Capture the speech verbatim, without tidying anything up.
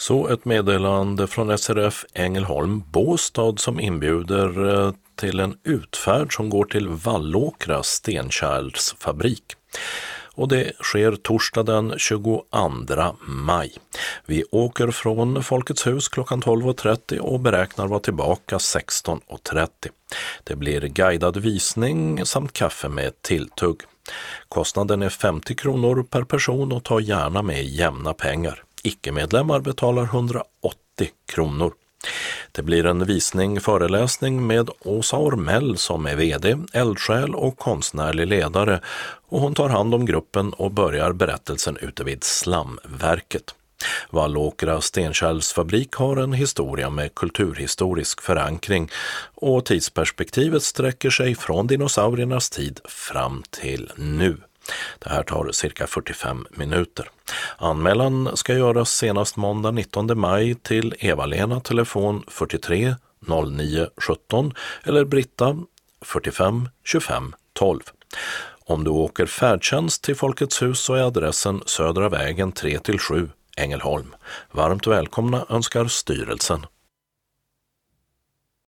Så ett meddelande från S R F Ängelholm Båstad som inbjuder till en utfärd som går till Vallåkra stenkärlsfabrik. Och det sker torsdag den tjugoandra maj. Vi åker från Folkets hus klockan tolv och trettio och beräknar vara tillbaka sexton och trettio. Det blir guidad visning samt kaffe med tilltugg. Kostnaden är femtio kronor per person och tar gärna med jämna pengar. Icke-medlemmar betalar hundraåttio kronor. Det blir en visning, föreläsning med Åsa Ormell som är vd, eldsjäl och konstnärlig ledare, och hon tar hand om gruppen och börjar berättelsen ute vid Slamverket. Vallåkra stenkärlsfabrik har en historia med kulturhistorisk förankring och tidsperspektivet sträcker sig från dinosauriernas tid fram till nu. Det här tar cirka fyrtiofem minuter. Anmälan ska göras senast måndag nittonde maj till Eva-Lena telefon fyrtiotre noll nio sjutton eller Britta fyrtiofem tjugofem tolv. Om du åker färdtjänst till Folkets hus så är adressen Södra vägen tre till sju Ängelholm. Varmt välkomna önskar styrelsen.